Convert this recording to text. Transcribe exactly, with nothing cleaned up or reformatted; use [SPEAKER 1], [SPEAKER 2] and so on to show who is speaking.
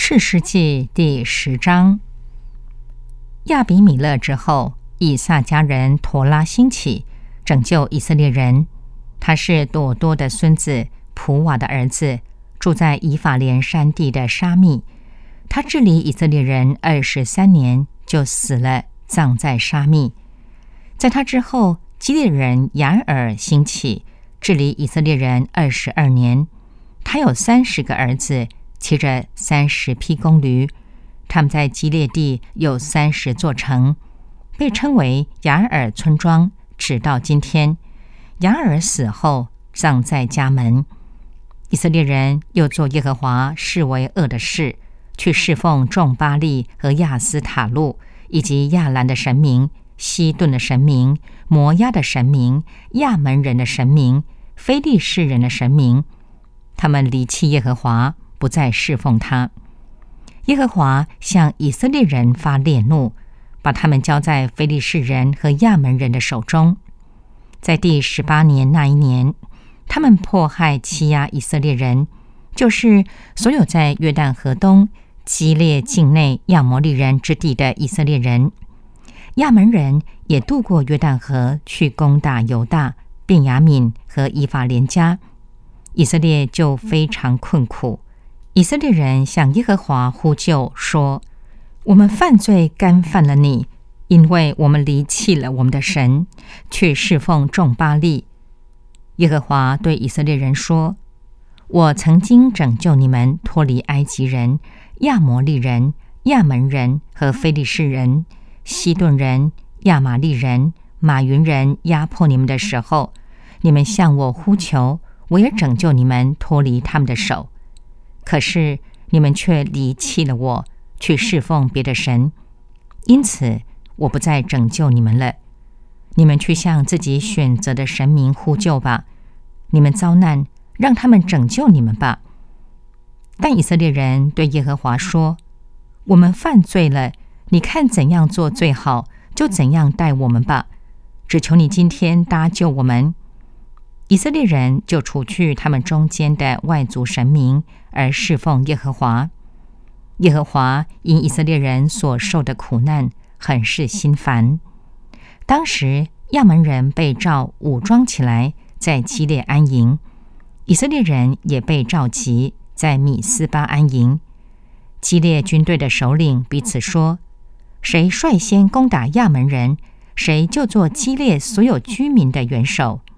[SPEAKER 1] 士师记第十章。亚比米勒之后，以撒家人陀拉兴起，拯救以色列人。他是朵多的孙子，普瓦的儿子，住在以法莲山地的沙密。他治理以色列人二十三年，就死了，葬在沙密。在他之后，基列人雅尔兴起，治理以色列人二十二年。他有三十个儿子，骑着三十匹公驴。他们在基列地有三十座城，被称为雅尔村庄，直到今天。雅尔死后，葬在家门。以色列人又做耶和华视为恶的事，去侍奉众巴力和亚斯塔路，以及亚兰的神明、西顿的神明、摩押的神明、亚门人的神明、非利士人的神明。他们离弃耶和华，不再侍奉他。耶和华向以色列人发烈怒，把他们交在非利士人和亚门人的手中。在第十八年那一年，他们迫害欺压以色列人，就是所有在约旦河东基列境内亚摩利人之地的以色列人。亚门人也渡过约旦河去攻打犹大、便雅悯和以法莲家，以色列就非常困苦。以色列人向耶和华呼救说：我们犯罪干犯了你，因为我们离弃了我们的神，去侍奉众巴力。耶和华对以色列人说：我曾经拯救你们脱离埃及人、亚摩利人、亚门人和非利士人、西顿人、亚玛利人、马云人压迫你们的时候，你们向我呼求，我也拯救你们脱离他们的手。可是你们却离弃了我，去侍奉别的神，因此我不再拯救你们了。你们去向自己选择的神明呼救吧，你们遭难，让他们拯救你们吧。但以色列人对耶和华说：我们犯罪了，你看怎样做最好，就怎样待我们吧，只求你今天搭救我们。以色列人就除去他们中间的外族神明，而侍奉耶和华。耶和华因以色列人所受的苦难，很是心烦。当时亚门人被召武装起来，在基列安营；以色列人也被召集，在米斯巴安营。基列军队的首领彼此说：谁率先攻打亚门人，谁就做基列所有居民的元首。